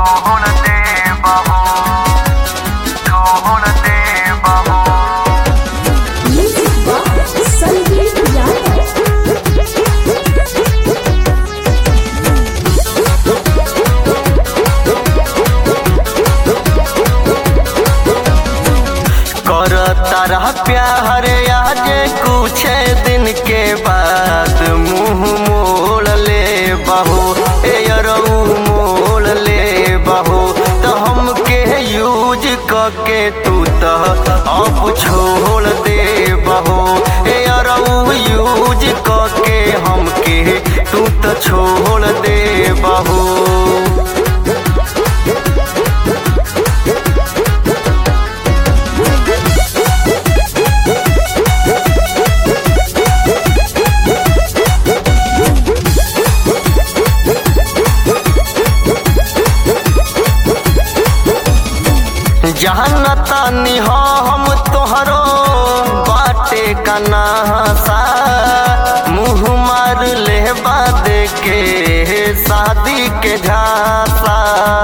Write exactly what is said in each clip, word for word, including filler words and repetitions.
छोड़ दे बहू, छोड़ दे बहू। संगीत कर तारा प्यार आज कुछ दिन के बाद मुँह मोड़ ले बहू, एयरऊ मोड़ ले बहू। तो हमके यूज करके तू तो अब छोड़ दे बहू, एयरऊ यूज करके हमके तू तो छोड़ दे बहू। जहाँ तानी हो हम तोहरो बाटे का नशा, मुँह मार ले बाद के शादी के झांसा।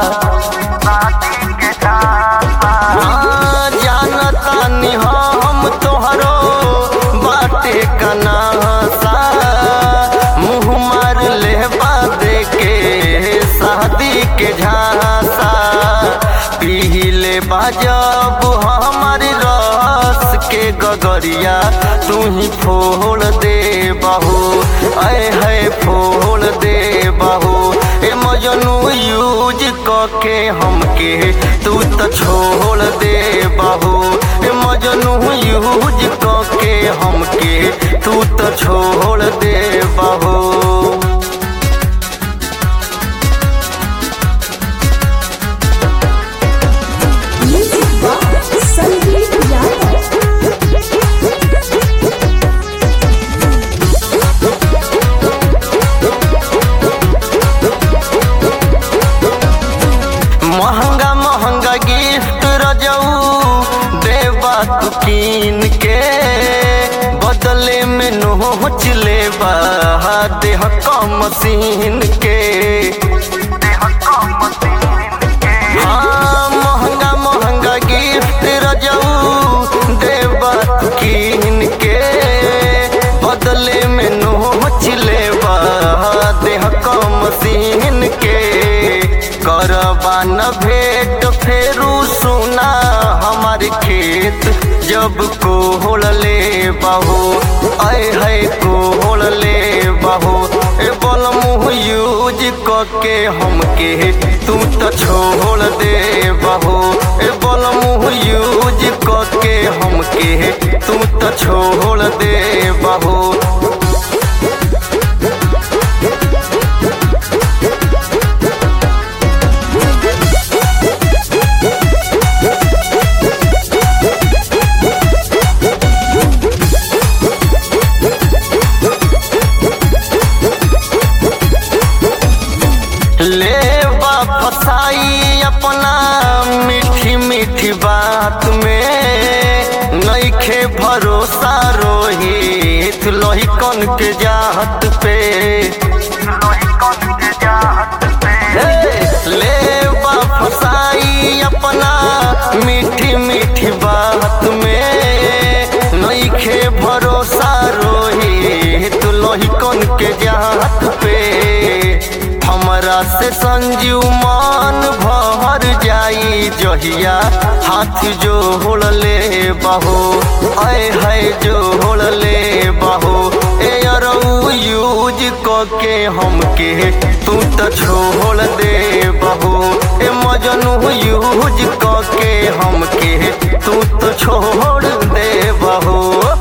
हाँ जानतानी हो हम तोहरो बाटे का नशा, मुँह मार ले बाद के शादी के झांसा। पीले बाजब हमारी रस के गगरिया तू ही फोड़ दे बहू, ऐ है फोड़ दे बहू। ए मजनू यूज करके हमके तू तो छोड़ दे बहू, ए मजनू यूज करके हमके तू तो छोड़ दे बहू। महंगा महंगा गिफ्ट रजऊ देवा तू कीन के, बदले में नोच ले देह कम मशीन के। हाँ महंगा महंगा गिफ्ट रजऊ देवा तू कीन के, बदले में नोच ले देह कम मशीन के। करबान भेंट फेरू सुना हमार खेत जब कोहड़ ले बहू, ऐ है कोहड़ ले बहू। ए बोल मुँह यूज करके हमके तू तो छोड़ दे बहू, ए बोल मुँह यूज करके हमके तू तो छोड़ दे बहू। ले फसाई अपना मीठी मीठी बात में, नइखे भरोसा रोहित लोहिकन के जात पे। ले फसाई अपना मीठी मीठी बात में, नइखे भरोसा रोहित लोहिकन के जात पे। हमरा से संजीव मान भर जाई जहिया हाथ जोड़ ले बहू, ऐ है जोड़ ले बहू। ए अरऊ यूज करके हमके तू तो छोड़ दे बहू, ए मजनू यूज करके हमके तू तो छोड़ दे बहू।